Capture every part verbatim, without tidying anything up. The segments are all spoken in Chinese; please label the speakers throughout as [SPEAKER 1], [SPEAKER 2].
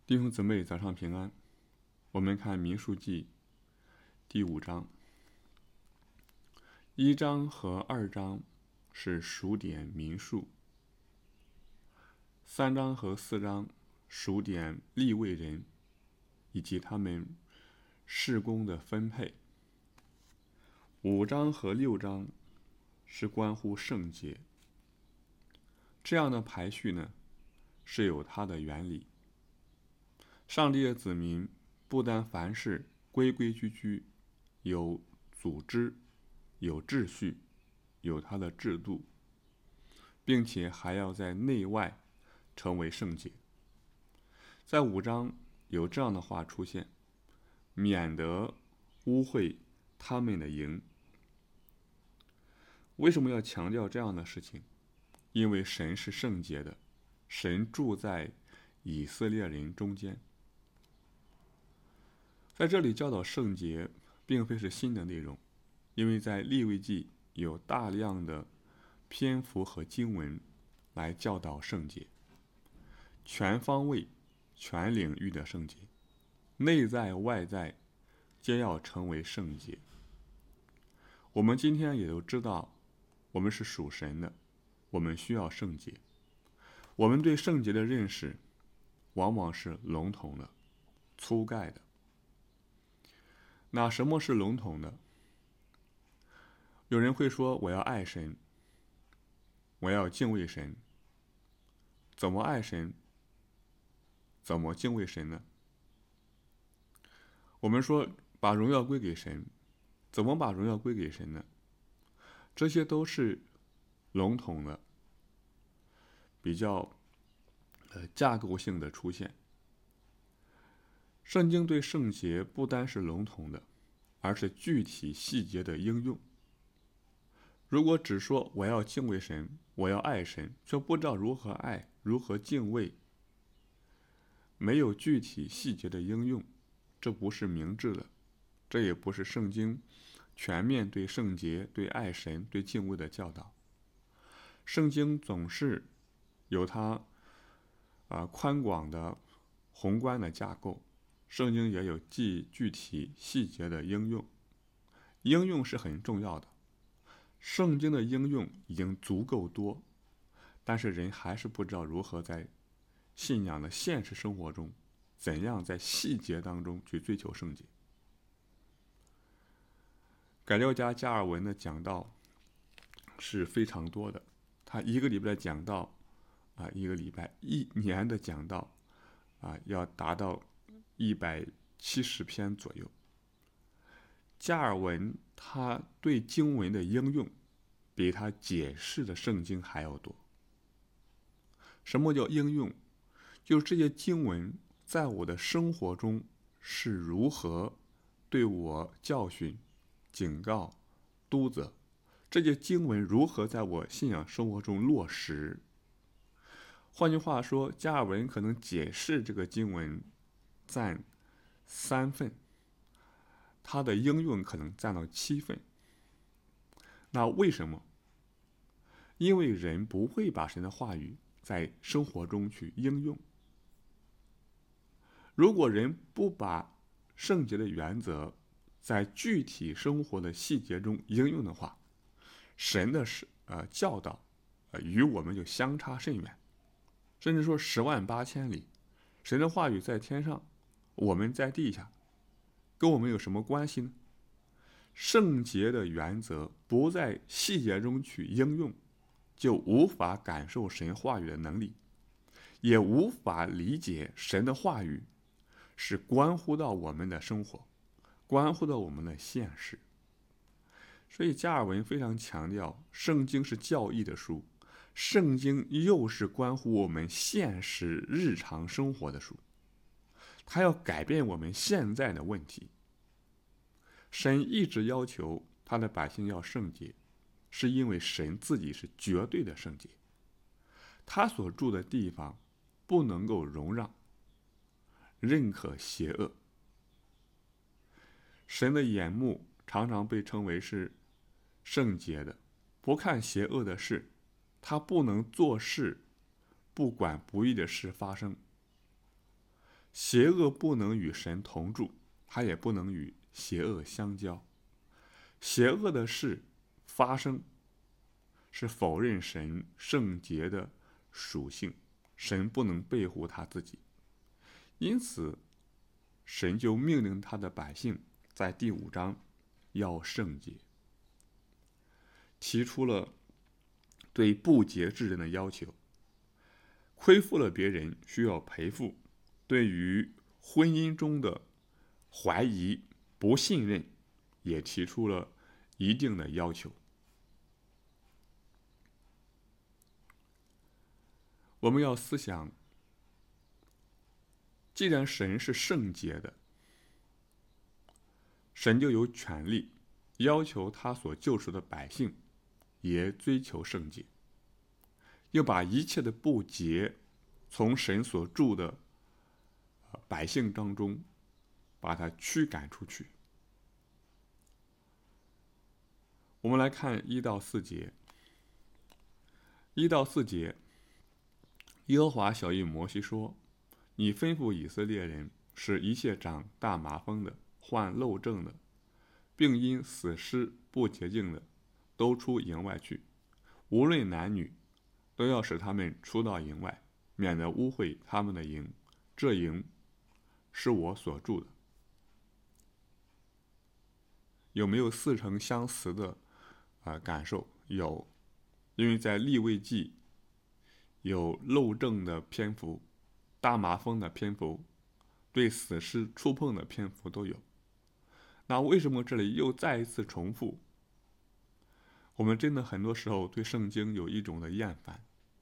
[SPEAKER 1] 弟兄姊妹，早上平安。我们看民数记第五章，一章和二章是数点民数，三章和四章数点利未人以及他们事工的分配，五章和六章是关乎圣洁。这样的排序呢，是有它的原理。上帝的子民不单凡事规规矩矩，有组织，有秩序，有它的制度，并且还要在内外成为圣洁。在五章有这样的话出现，免得污秽他们的营。为什么要强调这样的事情？因为神是圣洁的，神住在以色列人中间。在这里教导圣洁并非是新的内容，因为在利未记有大量的篇幅和经文来教导圣洁，全方位全领域的圣洁，内在外在皆要成为圣洁。我们今天也都知道，我们是属神的，我们需要圣洁。我们对圣洁的认识往往是笼统的、粗概的。那什么是笼统的？有人会说，我要爱神，我要敬畏神。怎么爱神？怎么敬畏神呢？我们说把荣耀归给神，怎么把荣耀归给神呢？这些都是笼统的，比较呃架构性的出现。圣经对圣洁不单是笼统的，而是具体细节的应用。如果只说我要敬畏神，我要爱神，却不知道如何爱，如何敬畏，没有具体细节的应用，这不是明智的，这也不是圣经全面对圣洁、对爱神、对敬畏的教导。圣经总是有它啊宽广的宏观的架构，圣经也有具具体细节的应用，应用是很重要的。圣经的应用已经足够多，但是人还是不知道如何在信仰的现实生活中，怎样在细节当中去追求圣洁。改教家加尔文的讲道是非常多的，他一个礼拜的讲道啊，一个礼拜一年的讲道啊，要达到一百七十篇左右。加尔文他对经文的应用比他解释的圣经还要多。什么叫应用？就是这些经文在我的生活中是如何对我教训、警告、督责，这些经文如何在我信仰生活中落实。换句话说，加尔文可能解释这个经文占三份，它的应用可能占到七份。那为什么？因为人不会把神的话语在生活中去应用。如果人不把圣洁的原则在具体生活的细节中应用的话，神的呃教导呃与我们就相差甚远，甚至说十万八千里。神的话语在天上，我们在地下，跟我们有什么关系呢？圣洁的原则不在细节中去应用，就无法感受神话语的能力，也无法理解神的话语是关乎到我们的生活，关乎到我们的现实。所以加尔文非常强调，圣经是教义的书，圣经又是关乎我们现实日常生活的书，它要改变我们现在的问题。神一直要求他的百姓要圣洁，是因为神自己是绝对的圣洁，他所住的地方不能够容让认可邪恶。神的眼目常常被称为是圣洁的，不看邪恶的事，他不能做事不管不义的事发生。 邪恶不能与神同住，它也不能与邪恶相交。邪恶的事发生，是否认神圣洁的属性，神不能背乎他自己。因此，神就命令他的百姓在第五章要圣洁，提出了对不洁之人的要求。亏负了别人需要赔付，对于婚姻中的怀疑、不信任，也提出了一定的要求。我们要思想，既然神是圣洁的，神就有权利要求他所救赎的百姓也追求圣洁，又把一切的不洁从神所住的百姓当中把它驱赶出去。我们来看一到四节。一到四节，耶和华晓谕摩西说：“你吩咐以色列人，使一切长大麻风的、患漏症的，并因死尸不洁净的，都出营外去。无论男女，都要使他们出到营外，免得污秽他们的营。这营是我所住的。”有没有似曾相识的、呃、感受？有，因为在利未记有漏症的篇幅、大麻风的篇幅、对死尸触碰的篇幅都有。那为什么这里又再一次重复？我们真的很多时候对圣经有一种的厌烦。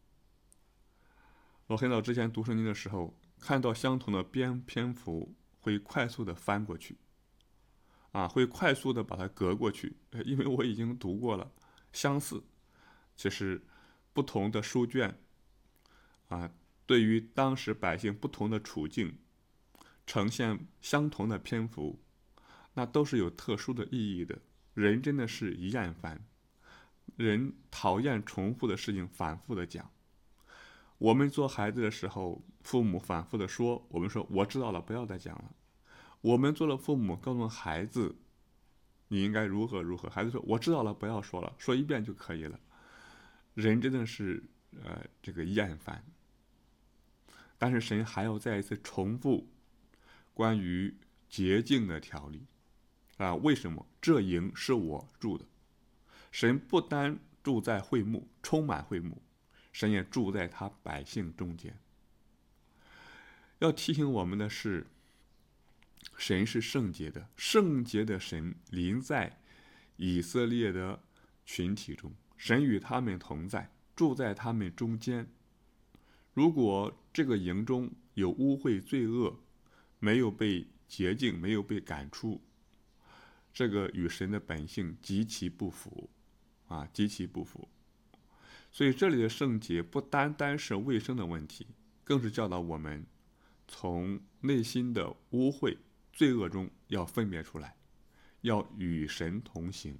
[SPEAKER 1] 我很早之前读圣经的时候，看到相同的篇篇幅会快速的翻过去，啊，会快速的把它隔过去，因为我已经读过了，相似。其实不同的书卷，啊，对于当时百姓不同的处境，呈现相同的篇幅，那都是有特殊的意义的。人真的是厌烦，人讨厌重复的事情反复的讲。我们做孩子的时候，父母反复的说，我们说我知道了，不要再讲了。我们做了父母，告诉孩子你应该如何如何，孩子说我知道了，不要说了，说一遍就可以了。人真的是呃这个厌烦，但是神还要再一次重复关于洁净的条例啊。为什么？这营是我住的。神不单住在会幕，充满会幕，神也住在他百姓中间。要提醒我们的是，神是圣洁的，圣洁的神临在以色列的群体中，神与他们同在，住在他们中间。如果这个营中有污秽罪恶，没有被洁净，没有被赶出，这个与神的本性极其不符啊，极其不符。所以这里的圣洁不单单是卫生的问题，更是教导我们从内心的污秽罪恶中要分别出来，要与神同行。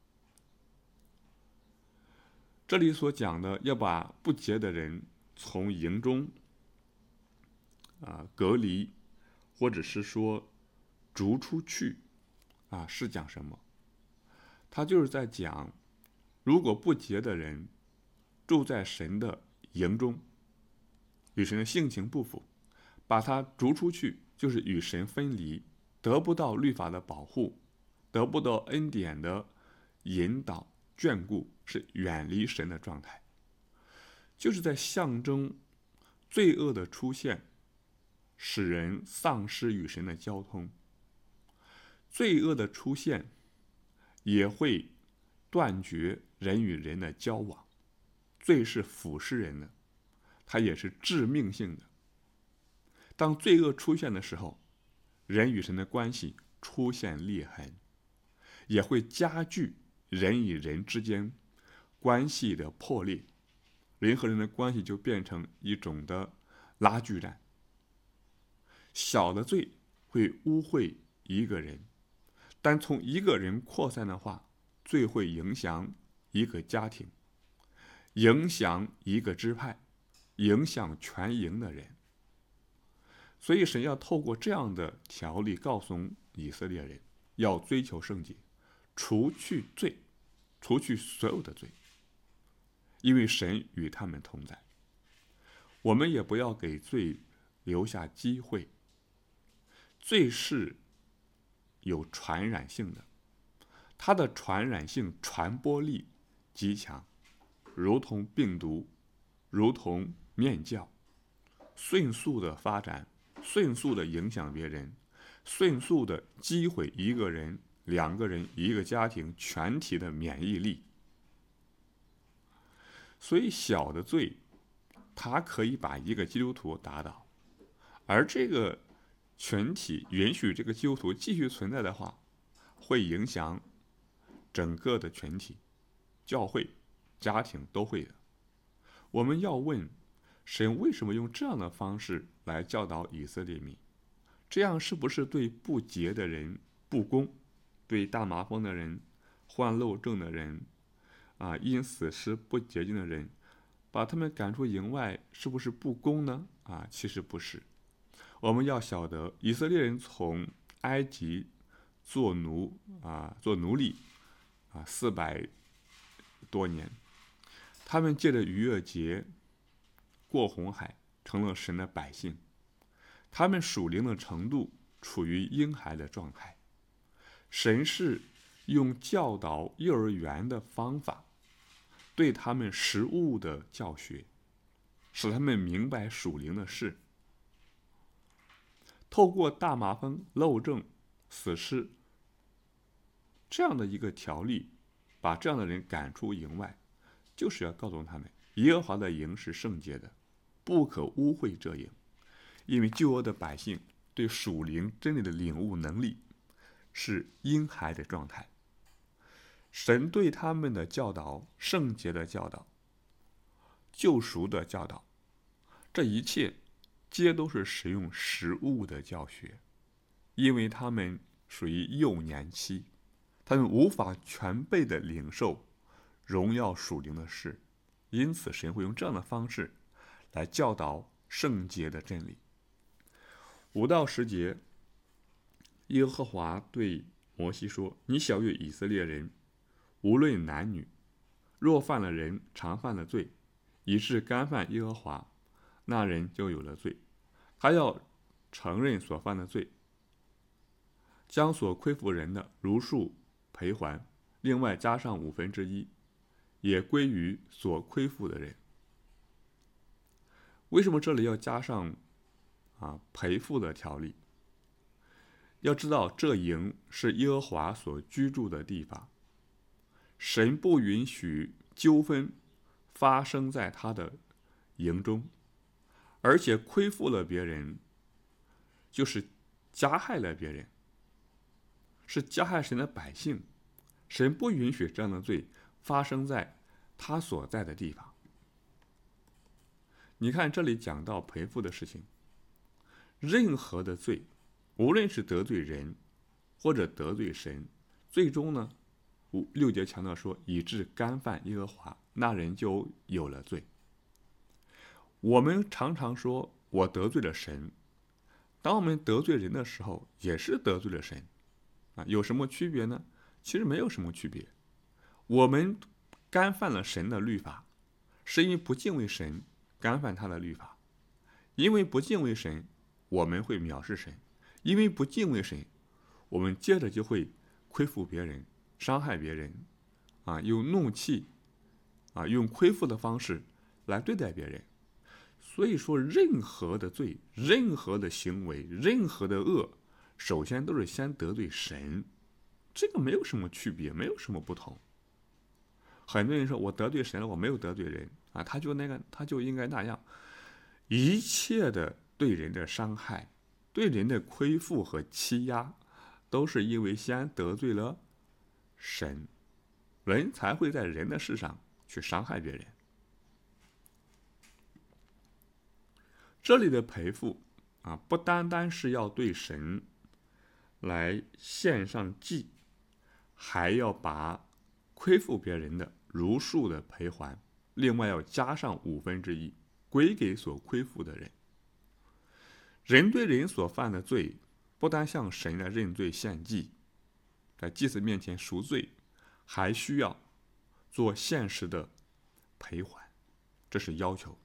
[SPEAKER 1] 这里所讲的要把不洁的人从营中啊隔离，或者是说逐出去啊，是讲什么？他就是在讲，如果不洁的人住在神的营中，与神的性情不符，把他逐出去，就是与神分离，得不到律法的保护，得不到恩典的引导眷顾，是远离神的状态，就是在象征罪恶的出现使人丧失与神的交通。罪恶的出现也会断绝人与人的交往，罪是腐蚀人的，它也是致命性的。当罪恶出现的时候，人与神的关系出现裂痕，也会加剧人与人之间关系的破裂，人和人的关系就变成一种的拉锯战。小的罪会污秽一个人，但从一个人扩散的话，罪会影响一个家庭，影响一个支派，影响全营的人。 所以神要透过这样的条例告诉以色列人，要追求圣洁，除去罪，除去所有的罪，因为神与他们同在。我们也不要给罪留下机会。罪是有传染性的，它的传染性、传播力极强，如同病毒，如同面酵，迅速的发展，迅速的影响别人，迅速的击毁一个人、两个人、一个家庭全体的免疫力。所以小的罪，它可以把一个基督徒打倒，而这个群体允许这个基督徒继续存在的话，会影响整个的群体、教会、家庭都会的。我们要问神为什么用这样的方式来教导以色列民？这样是不是对不洁的人不公？对大麻风的人、患漏症的人啊，因死时不洁净的人，把他们赶出营外，是不是不公呢？啊，其实不是。我们要晓得，以色列人从埃及做奴啊，做奴隶啊，四百多年，他们借着逾越节过红海，成了神的百姓。他们属灵的程度处于婴孩的状态。神是用教导幼儿园的方法，对他们实务的教学，使他们明白属灵的事。透过大麻风、漏症、死尸这样的一个条例，把这样的人赶出营外，就是要告诉他们，耶和华的营是圣洁的，不可污秽这营。因为旧约的百姓对属灵真理的领悟能力是婴孩的状态，神对他们的教导，圣洁的教导，救赎的教导，这一切皆都是使用实物的教学。因为他们属于幼年期，他们无法全备的领受荣耀属灵的事，因此神会用这样的方式来教导圣洁的真理。五到十节，耶和华对摩西说：你晓谕以色列人，无论男女，若犯了人常犯了罪，以致干犯耶和华，那人就有了罪。他要承认所犯的罪，将所亏负人的如数赔还，另外加上五分之一，也归于所亏负的人。为什么这里要加上啊赔付的条例？要知道，这营是耶和华所居住的地方，神不允许纠纷发生在他的营中，而且亏负了别人，就是加害了别人，是加害神的百姓。神不允许这样的罪发生在他所在的地方。你看这里讲到赔付的事情，任何的罪，无论是得罪人或者得罪神，最终呢，六节强调说，以致干犯耶和华，那人就有了罪。我们常常说我得罪了神，当我们得罪人的时候，也是得罪了神啊，有什么区别呢？其实没有什么区别。我们干犯了神的律法，是因为不敬畏神，干犯他的律法。因为不敬畏神，我们会藐视神；因为不敬畏神，我们接着就会亏负别人，伤害别人，啊，用怒气，啊，用亏负的方式来对待别人。所以说，任何的罪、任何的行为、任何的恶，首先都是先得罪神，这个没有什么区别，没有什么不同。很多人说我得罪神了，我没有得罪人啊，他就那个，他就应该那样。一切的对人的伤害、对人的亏负和欺压，都是因为先得罪了神，人才会在人的事上去伤害别人。这里的赔付啊，不单单是要对神来献上祭，还要把亏负别人的如数的赔还，另外要加上五分之一归给所亏负的人。 人对人所犯的罪，不但向神来认罪献祭，在祭司面前赎罪，还需要做现实的赔还，这是要求。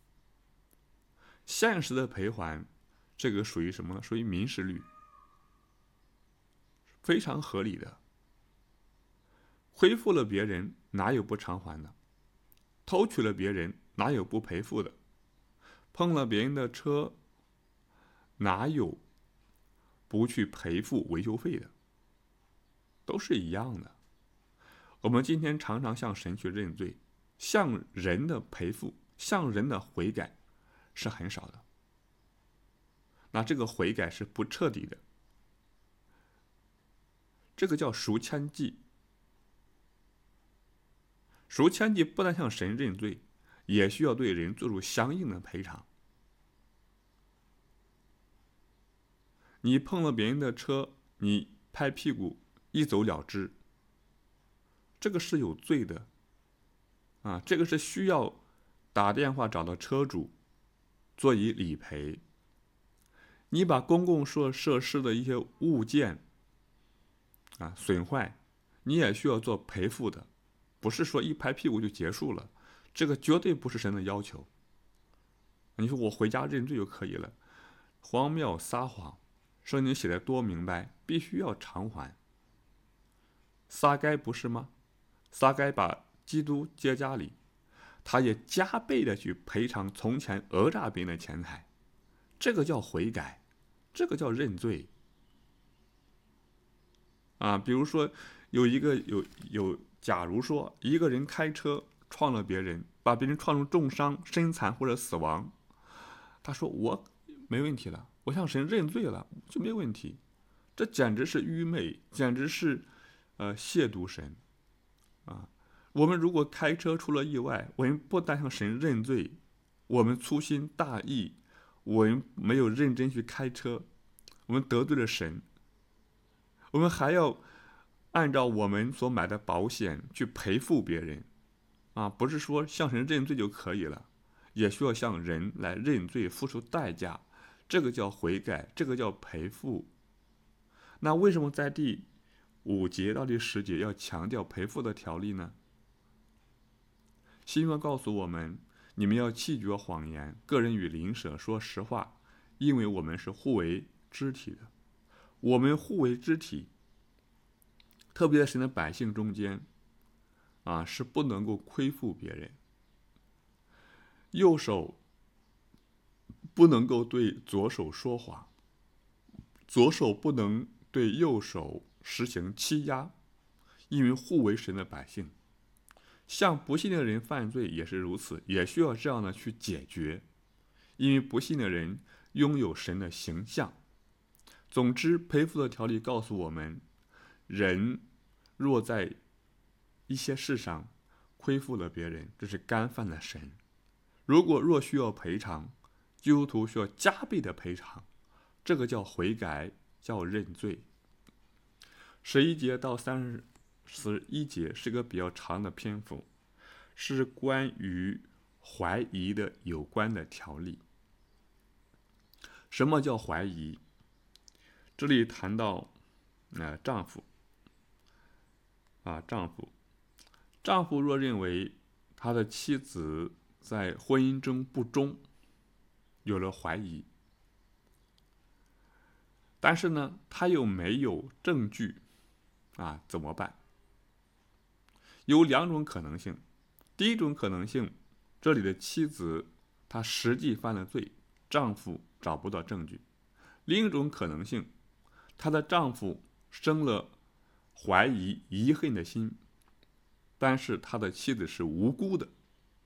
[SPEAKER 1] 现实的赔还，这个属于什么呢？属于民事律，非常合理的。亏负了别人，哪有不偿还的？偷取了别人，哪有不赔付的？碰了别人的车，哪有不去赔付维修费的？都是一样的。我们今天常常向神去认罪，向人的赔付，向人的悔改是很少的。那这个悔改是不彻底的，这个叫赎愆祭。赎愆祭不但向神认罪，也需要对人做出相应的赔偿。你碰了别人的车，你拍屁股一走了之，这个是有罪的啊！这个是需要打电话找到车主做以理赔。你把公共设设施的一些物件啊损坏，你也需要做赔付的，不是说一拍屁股就结束了，这个绝对不是神的要求。你说我回家认罪就可以了，荒谬撒谎，圣经写的多明白，必须要偿还。撒该不是吗？撒该把基督接家里，他也加倍的去赔偿从前讹诈别人的钱财，这个叫悔改，这个叫认罪啊。比如说有一个有有，假如说一个人开车撞了别人，把别人撞成重伤、身残或者死亡，他说我没问题了，我向神认罪了，就没问题。这简直是愚昧，简直是呃亵渎神啊！我们如果开车出了意外，我们不但向神认罪，我们粗心大意，我们没有认真去开车，我们得罪了神，我们还要按照我们所买的保险去赔付别人啊！不是说向神认罪就可以了，也需要向人来认罪，付出代价，这个叫悔改，这个叫赔付。那为什么在第五节到第十节要强调赔付的条例呢？新约告诉我们，你们要弃绝谎言，个人与邻舍说实话，因为我们是互为肢体的。我们互为肢体，特别在神的百姓中间啊，是不能够亏负别人。右手不能够对左手说谎，左手不能对右手实行欺压，因为互为神的百姓。像不信的人犯罪也是如此，也需要这样的去解决，因为不信的人拥有神的形象。总之，赔付的条例告诉我们，人若在一些事上亏负了别人，这是干犯了神。如果若需要赔偿，基督徒需要加倍的赔偿，这个叫悔改，叫认罪。十一节到三十一节是个比较长的篇幅，是关于怀疑的有关的条例。什么叫怀疑？这里谈到，呃，丈夫，啊，丈夫，丈夫若认为他的妻子在婚姻中不忠，有了怀疑，但是呢，他又没有证据，啊，怎么办？有两种可能性。第一种可能性，这里的妻子她实际犯了罪，丈夫找不到证据。另一种可能性，她的丈夫生了怀疑、疑恨的心，但是他的妻子是无辜的。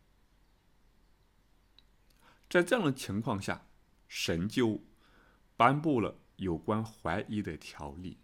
[SPEAKER 1] 在这样的情况下，神就颁布了有关怀疑的条例。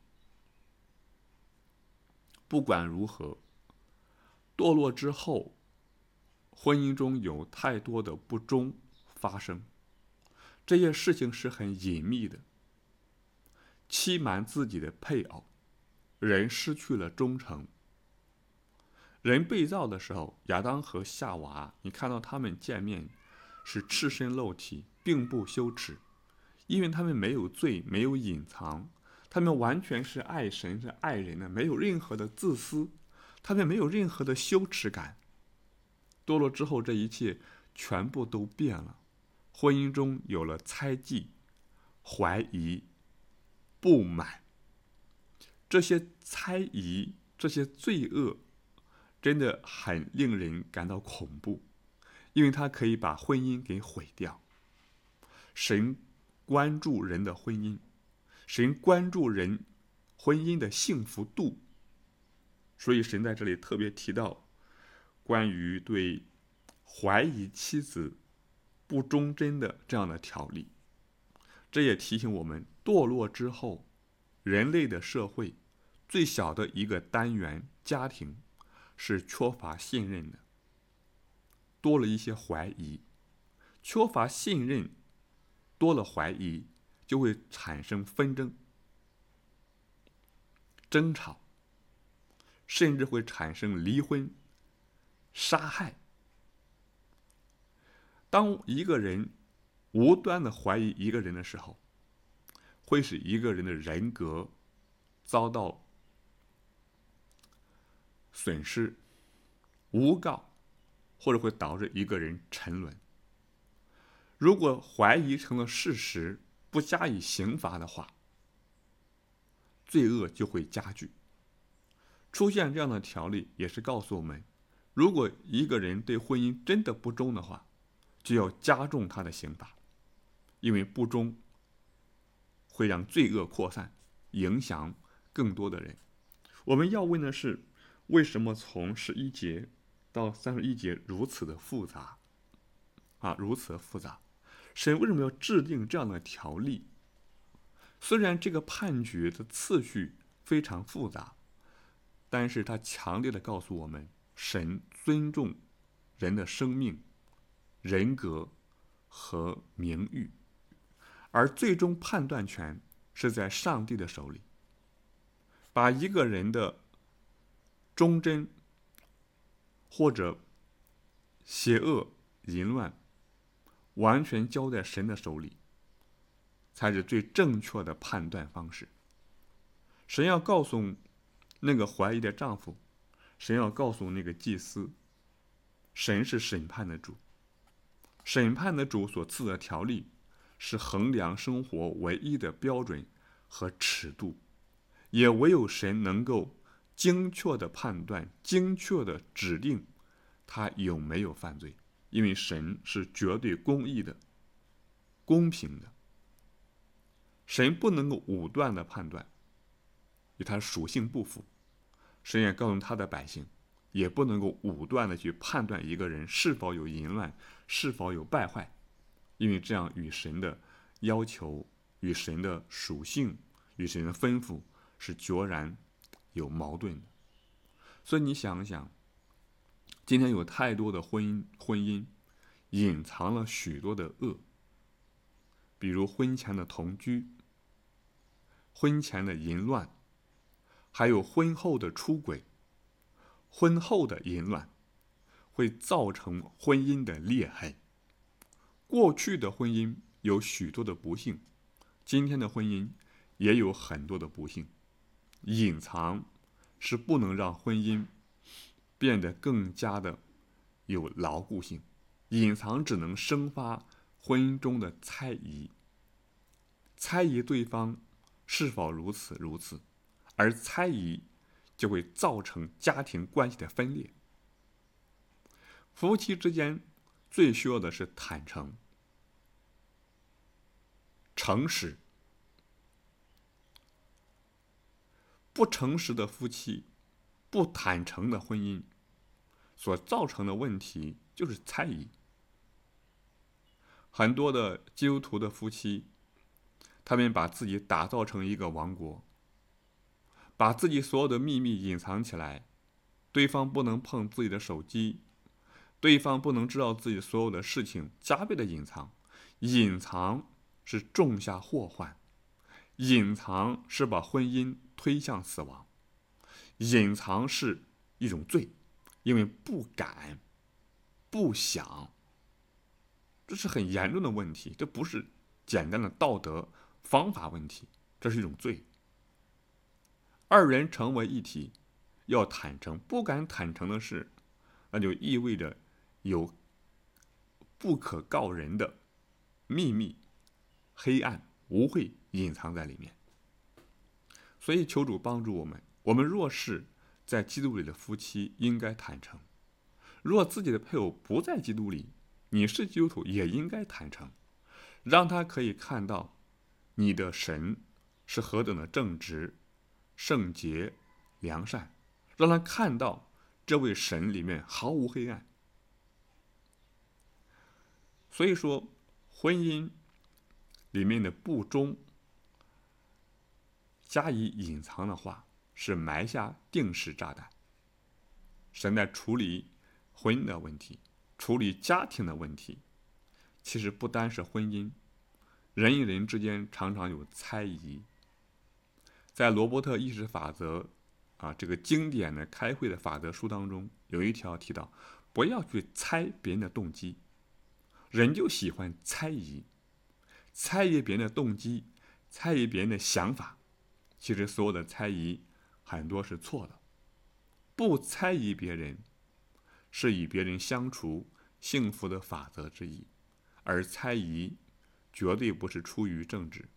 [SPEAKER 1] 不管如何，堕落之后，婚姻中有太多的不忠发生，这些事情是很隐秘的。欺瞒自己的配偶，人失去了忠诚。人被造的时候，亚当和夏娃，你看到他们见面是赤身露体，并不羞耻， 因为他们没有罪，没有隐藏，他们完全是爱神，是爱人的，没有任何的自私，他们没有任何的羞耻感。堕落之后，这一切全部都变了，婚姻中有了猜忌、怀疑、不满。这些猜疑，这些罪恶真的很令人感到恐怖，因为它可以把婚姻给毁掉。神关注人的婚姻，神关注人婚姻的幸福度，所以神在这里特别提到关于对怀疑妻子不忠贞的这样的条例。这也提醒我们，堕落之后，人类的社会最小的一个单元家庭是缺乏信任的，多了一些怀疑。缺乏信任，多了怀疑，就会产生纷争、争吵，甚至会产生离婚、杀害。当一个人无端的怀疑一个人的时候，会使一个人的人格遭到损失、诬告，或者会导致一个人沉沦。如果怀疑成了事实，不加以刑罚的话，罪恶就会加剧。出现这样的条例，也是告诉我们，如果一个人对婚姻真的不忠的话，就要加重他的刑罚，因为不忠会让罪恶扩散，影响更多的人。我们要问的是，为什么从十一节到三十一节如此的复杂啊，如此的复杂？神为什么要制定这样的条例？虽然这个判决的次序非常复杂，但是他强烈的告诉我们，神尊重人的生命、人格和名誉，而最终判断权是在上帝的手里。把一个人的忠贞或者邪恶、淫乱完全交在神的手里，才是最正确的判断方式。神要告诉那个怀疑的丈夫，神要告诉那个祭司，神是审判的主。审判的主所赐的条例是衡量生活唯一的标准和尺度，也唯有神能够精确的判断、精确的指定他有没有犯罪，因为神是绝对公义的、公平的。神不能够武断的判断，与他属性不符。神也告诉他的百姓，也不能够武断的去判断一个人是否有淫乱，是否有败坏，因为这样与神的要求、与神的属性、与神的吩咐是决然有矛盾的。所以你想想，今天有太多的婚姻婚姻隐藏了许多的恶，比如婚前的同居、婚前的淫乱，还有婚后的出轨、婚后的淫乱，会造成婚姻的裂痕。过去的婚姻有许多的不幸，今天的婚姻也有很多的不幸。隐藏是不能让婚姻变得更加的有牢固性，隐藏只能生发婚姻中的猜疑，猜疑对方是否如此如此，而猜疑就会造成家庭关系的分裂。夫妻之间最需要的是坦诚、诚实。不诚实的夫妻，不坦诚的婚姻，所造成的问题就是猜疑。很多的基督徒的夫妻，他们把自己打造成一个王国，把自己所有的秘密隐藏起来，对方不能碰自己的手机，对方不能知道自己所有的事情，加倍的隐藏。隐藏是种下祸患，隐藏是把婚姻推向死亡，隐藏是一种罪，因为不敢、不想，这是很严重的问题。这不是简单的道德方法问题，这是一种罪。二人成为一体，要坦诚，不敢坦诚的事，那就意味着有不可告人的秘密、黑暗、污秽隐藏在里面。所以求主帮助我们，我们若是在基督里的夫妻，应该坦诚；若自己的配偶不在基督里，你是基督徒，也应该坦诚，让他可以看到你的神是何等的正直、圣洁、良善，让他看到这位神里面毫无黑暗。所以说，婚姻里面的不忠加以隐藏的话，是埋下定时炸弹。神在处理婚姻的问题，处理家庭的问题，其实不单是婚姻，人与人之间常常有猜疑。在罗伯特意识法则啊这个经典的开会的法则书当中，有一条提到，不要去猜别人的动机。人就喜欢猜疑，猜疑别人的动机，猜疑别人的想法。其实所有的猜疑很多是错的。不猜疑别人是与别人相处幸福的法则之一，而猜疑绝对不是出于正直。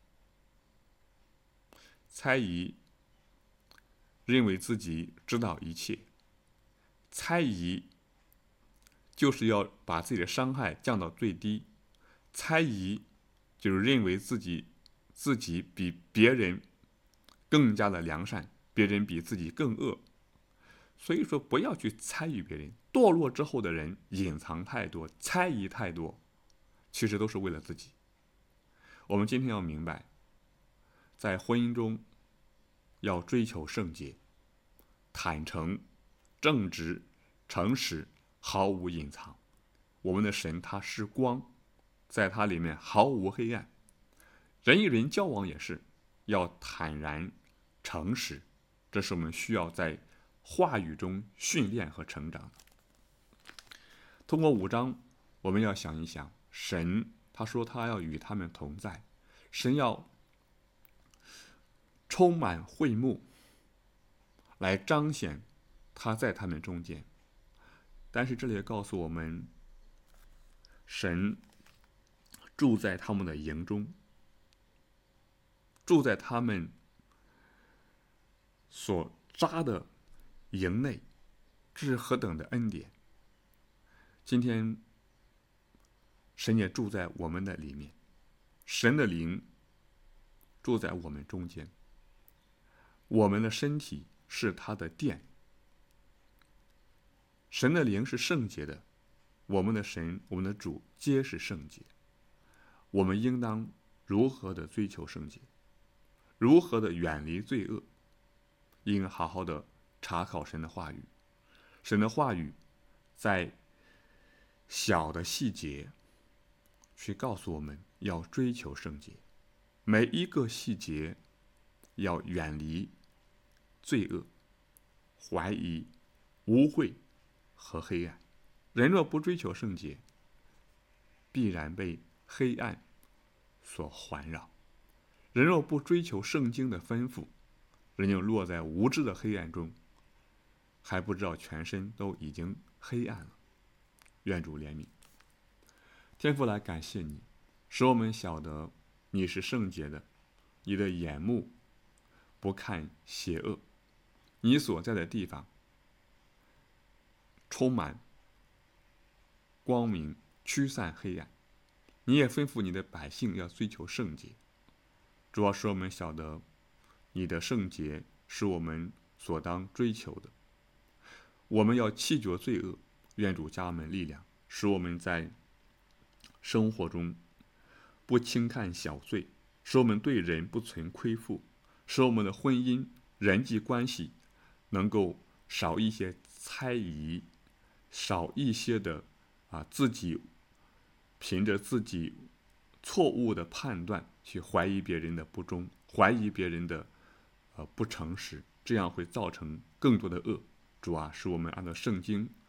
[SPEAKER 1] 猜疑认为自己知道一切，猜疑就是要把自己的伤害降到最低，猜疑就是认为自己自己比别人更加的良善，别人比自己更恶。所以说不要去猜疑别人。堕落之后的人隐藏太多，猜疑太多，其实都是为了自己。我们今天要明白，在婚姻中要追求圣洁、坦诚、正直、诚实，毫无隐藏。我们的神他是光，在他里面毫无黑暗。人与人交往也是要坦然诚实，这是我们需要在话语中训练和成长的。通过五章，我们要想一想，神他说他要与他们同在，神要充满会幕来彰显他在他们中间。但是这里也告诉我们，神住在他们的营中，住在他们所扎的营内，这是何等的恩典。今天神也住在我们的里面，神的灵住在我们中间，我们的身体是他的殿。神的灵是圣洁的，我们的神，我们的主皆是圣洁。我们应当如何的追求圣洁，如何的远离罪恶，应好好的查考神的话语。神的话语在小的细节去告诉我们要追求圣洁，每一个细节要远离罪恶、怀疑、污秽和黑暗。人若不追求圣洁，必然被黑暗所环绕。人若不追求圣经的吩咐，人就落在无知的黑暗中，还不知道全身都已经黑暗了。愿主怜悯。天父，来感谢你，使我们晓得你是圣洁的，你的眼目不看邪恶，你所在的地方充满光明，驱散黑暗。你也吩咐你的百姓要追求圣洁，主要使我们晓得你的圣洁是我们所当追求的。我们要弃绝罪恶，愿主加我们力量，使我们在生活中不轻看小罪，使我们对人不存亏负，使我们的婚姻人际关系能够少一些猜疑，少一些的啊自己凭着自己错误的判断去怀疑别人的不忠，怀疑别人的呃不诚实，这样会造成更多的恶。主啊，使我们按照圣经